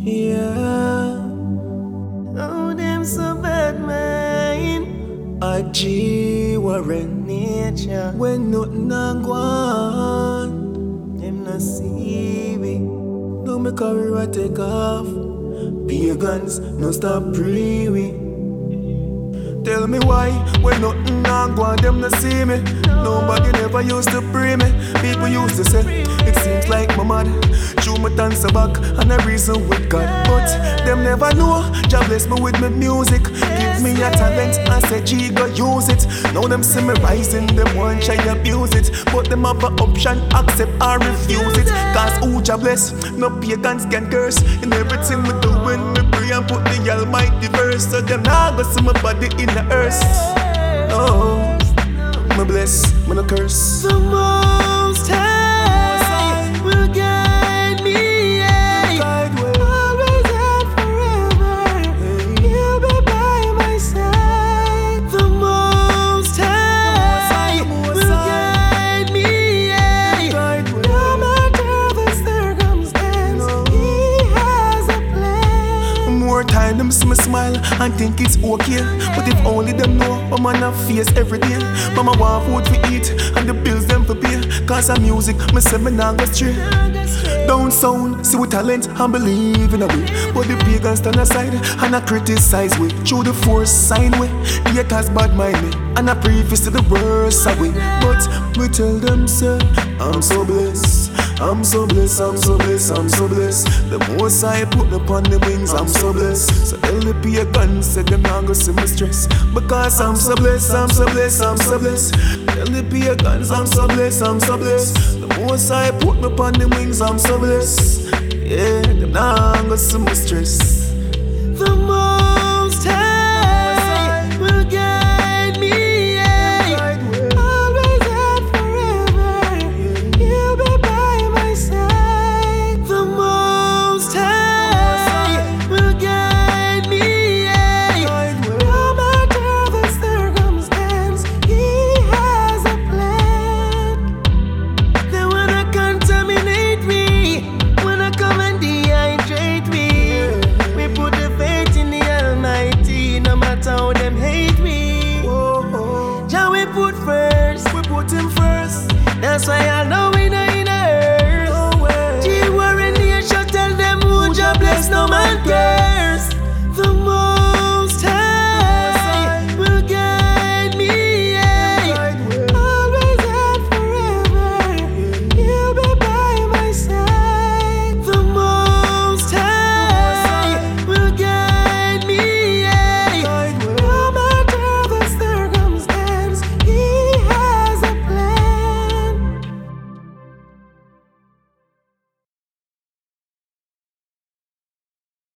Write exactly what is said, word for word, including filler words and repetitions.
Yeah. Oh, them so bad, man. A G Warren nature. When nothing a go on, them not see we. No make a river take off. Pagans no stop pray we. Tell me why, when nothing a go on, them not see me. Nobody never used to pray me. People used to say, it seems like my mad. Chew my dance back and I reason with God. But them never know, Jah bless me with my music. Give me a talent, I say G go use it. Now them see me rising, them want try abuse it. But them have an option, accept or refuse it. Cause who Jah bless, no pagans can curse. In everything we do when we pray and put the Almighty verse. So them now go see my body in the earth. Oh, me bless, me no curse. The Most High will guide me, yeah. Guide way. Always and forever, He'll be by my side. The Most High will guide me, yeah. Guide way. No matter the circumstance, He has a plan. More time them see me smile and think it's okay. But if only them know what man have face every day. Mama want food to eat and the bills them for pay. Cause of music, me say me nah go stray. Down sound, see with talent and believe in a way. But the pagans stand aside and I criticize we. Through the force sign way, the haters bad mind me. And I preface to the worst away. But we tell them say, I'm so blessed. I'm so blessed, I'm so blessed, I'm so blessed. The most I put upon the wings, I'm so blessed. So tell the pagans, say them not go see me stress. Because I'm so blessed, I'm so blessed, I'm so blessed. Tell the pagans, I'm so blessed, I'm so blessed. The most I put upon the wings, I'm so blessed. Yeah, them not go see me stress. The most